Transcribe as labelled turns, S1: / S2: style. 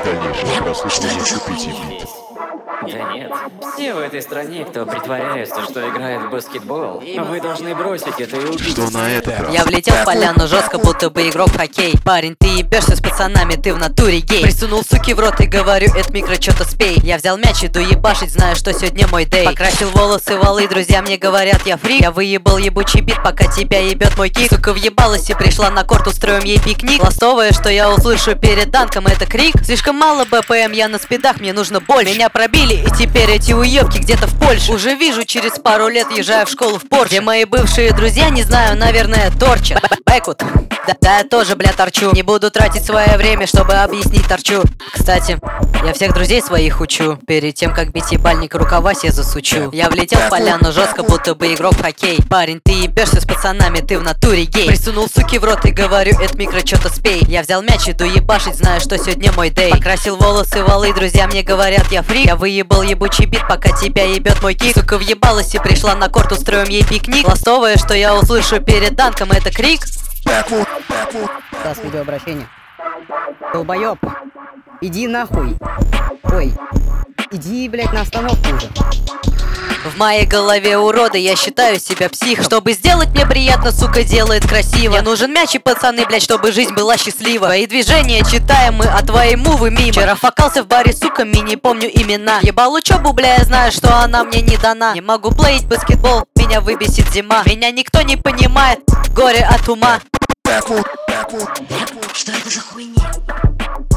S1: дальнейшего прослушивания купите бит.
S2: Да нет. Все в этой стране, кто притворяется, что играет в баскетбол, вы должны бросить это и убить.
S1: Что на этот раз?
S3: Я влетел в поляну жестко, будто бы игрок в хоккей. Парень, ты ебешься с пацанами, ты в натуре гей. Присунул суки в рот и говорю, это микро, чё-то спей. Я взял мяч, иду ебашить, знаю, что сегодня мой дей. Покрасил волосы валы, друзья мне говорят, я фрик. Я выебал ебучий бит, пока тебя ебет мой кик. Сука въебалась и пришла на корт, устроим ей пикник. Ластовое, что я услышу перед данком, это крик. Слишком мало БПМ, я на спидах, мне нужно больше. Меня пробили, и теперь эти уебки где-то в Польше. Уже вижу, через пару лет езжаю в школу в Порше. Где мои бывшие друзья, не знаю, наверное, торчат. Бэкут. Да, я тоже, бля, торчу. Не буду тратить свое время, чтобы объяснить торчу. Кстати, я всех друзей своих учу. Перед тем, как бить ебальник, рукава себе засучу. Я влетел в поляну жестко, будто бы игрок в хоккей. Парень, ты ебешься с пацанами, ты в натуре гей. Присунул суки в рот и говорю, это микро, чё-то спей. Я взял мяч, иду ебашить, знаю, что сегодня мой дей. Покрасил волосы валы, друзья мне говорят, я фрик. Я выебал ебучий бит, пока тебя ебет мой кик. Сука въебалась и пришла на корт, устроим ей пикник. Ластовое, что я услышу перед данком, это крик.
S4: Стас, видеообращение. Долбоёб, иди нахуй. Ой, иди, блядь, на остановку уже.
S3: В моей голове уроды, я считаю себя психом. Чтобы сделать мне приятно, сука, делает красиво. Мне нужен мяч и пацаны, блядь, чтобы жизнь была счастлива. Твои движения читаем мы, а твои мувы мимо. Вчера факался в баре, сука, не помню имена. Ебал учебу, бля, я знаю, что она мне не дана. Не могу плеить баскетбол, меня выбесит зима. Меня никто не понимает, горе от ума.
S5: Что это за хуйня?